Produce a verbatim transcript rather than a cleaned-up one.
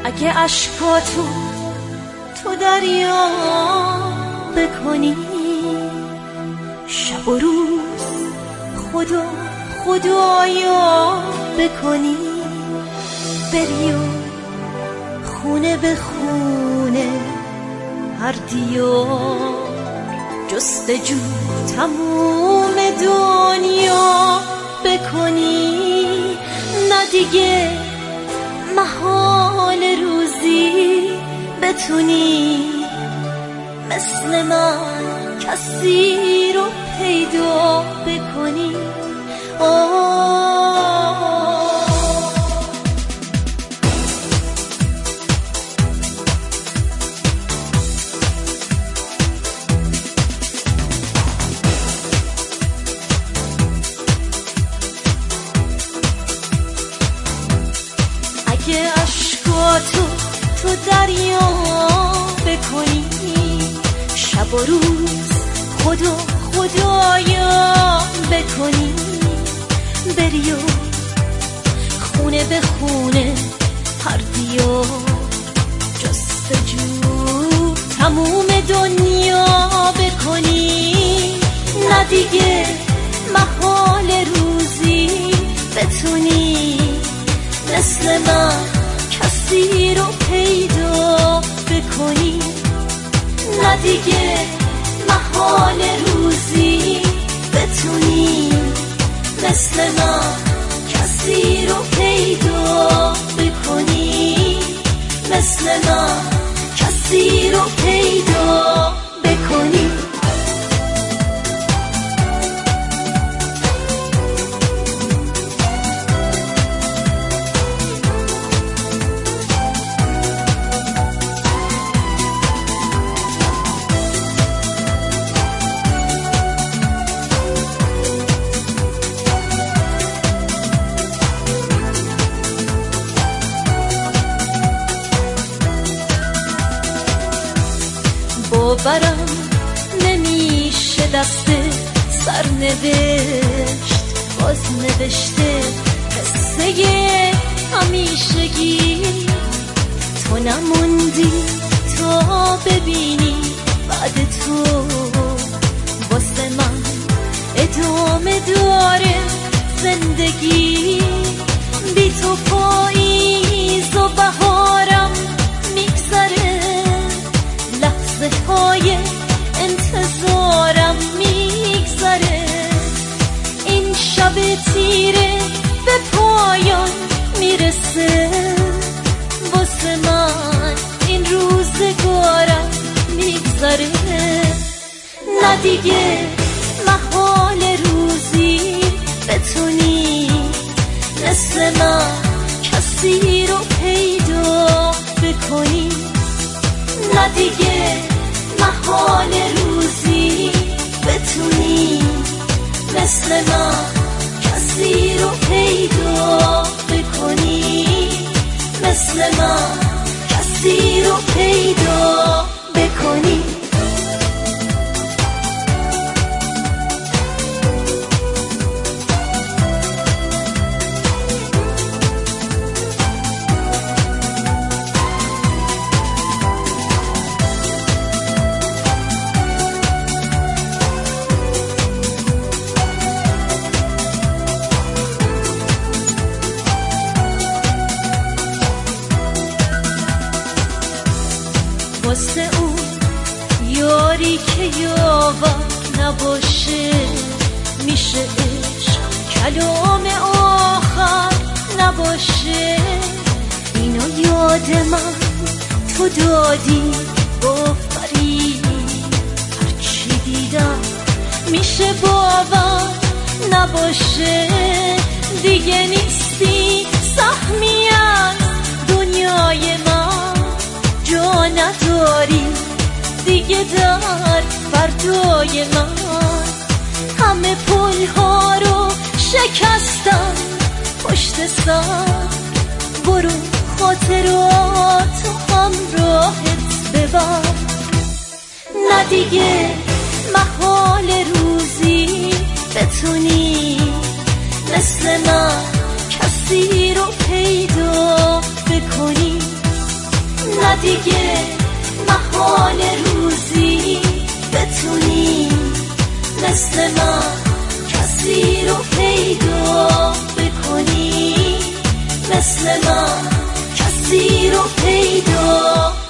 اگه اشکاتو تو دریا بکنی، شب و روز خدا خدایا بکنی، بری و خونه به خونه هر دیار جستجو تموم دنیا بکنی، نه دیگه محال روزی بتونی مثل من کسی رو پیدا بکنی. اگه اشکاتو تو دریا بکنی، شب و روز خدا خدایا بکنی، بری و خونه به خونه هر دیار جستجو تموم دنیا بکنی، نه دیگه محال روزی بتونی مثل من کسی رو پیدا بکنی، نه دیگه محال روزی بتونی مثل من کسی رو پیدا بکنی، مثل من کسی رو پیدا بکنی. باورم نمیشه دست سرنوشت باز نوشته قصه همیشگی، تو نموندی تا ببینی بعد تو واسه من ادامه داره زندگی، بی تو پاییز و بهارم میگذره، لحظه های انتظارم میگذره، این شب تیره به پایان میرسه، واسه من این روزگارم میگذره، نه دیگه محال روزی بتونی مثل من کسی رو پیدا بکنی، نه دیگه محال روزی بتونی مثل من کسی رو پیدا بکنی، مثل من کسی رو پیدا بکنی. واسه اون یاری که یاور نباشه، میشه عشق کلام آخر نباشه، اینو یاد من تو دادی با فرید، هرچی دیدم میشه باور نباشه، دیگه نیستی سهمی از دنیای من، جا نداری دیگه در فردای من، همه پل ها رو شکستم پشت سر، برو خاطرات همراهت ببر، نه دیگه محال روزی بتونی مثل من کسی رو پیدا بکنی، دیگه محال روزی بتونی مثل من کسی رو پیدا بکنی، مثل من کسی رو پیدا